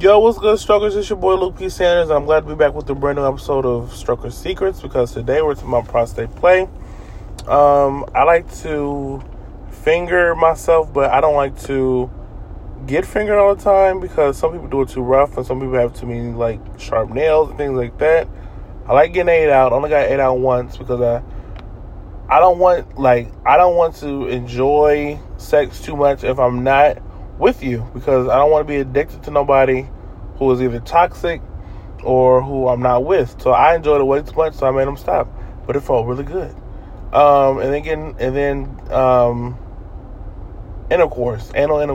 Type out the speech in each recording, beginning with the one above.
Yo, what's good, Strokers? It's your boy Luke P. Sanders. I'm glad to be back with a brand new episode of Stroker Secrets because today we're talking about prostate play. I like to finger myself, but I don't like to get fingered all the time because some people do it too rough and some people have too many like sharp nails and things like that. I like getting ate out. I only got ate out once because I don't want to enjoy sex too much if I'm not with you, because I don't want to be addicted to nobody who is either toxic or who I'm not with. So I enjoyed it way too much, so I made them stop. But it felt really good. Anal intercourse.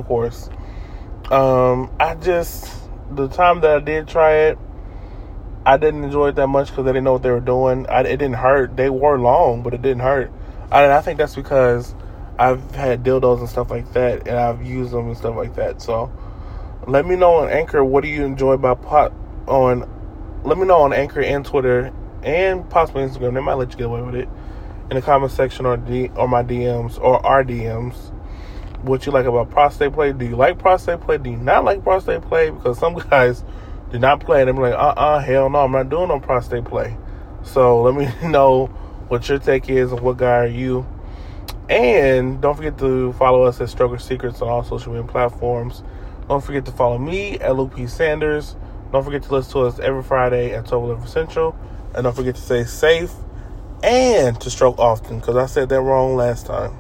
The time that I did try it, I didn't enjoy it that much because they didn't know what they were doing. It didn't hurt. They were long, but it didn't hurt. And I think that's because I've had dildos and stuff like that, and I've used them and stuff like that. So let me know on Anchor, what do you enjoy about let me know on Anchor and Twitter and possibly Instagram. They might let you get away with it in the comment section or my DMs or our DMs. What you like about prostate play? Do you like prostate play? Do you not like prostate play? Because some guys do not play and they're like, hell no, I'm not doing no prostate play. So let me know what your take is and what guy are you. And don't forget to follow us at Stroker Secrets on all social media platforms. Don't forget to follow me at Luke P. Sanders. Don't forget to listen to us every Friday at 12:11 Central. And don't forget to stay safe and to stroke often, because I said that wrong last time.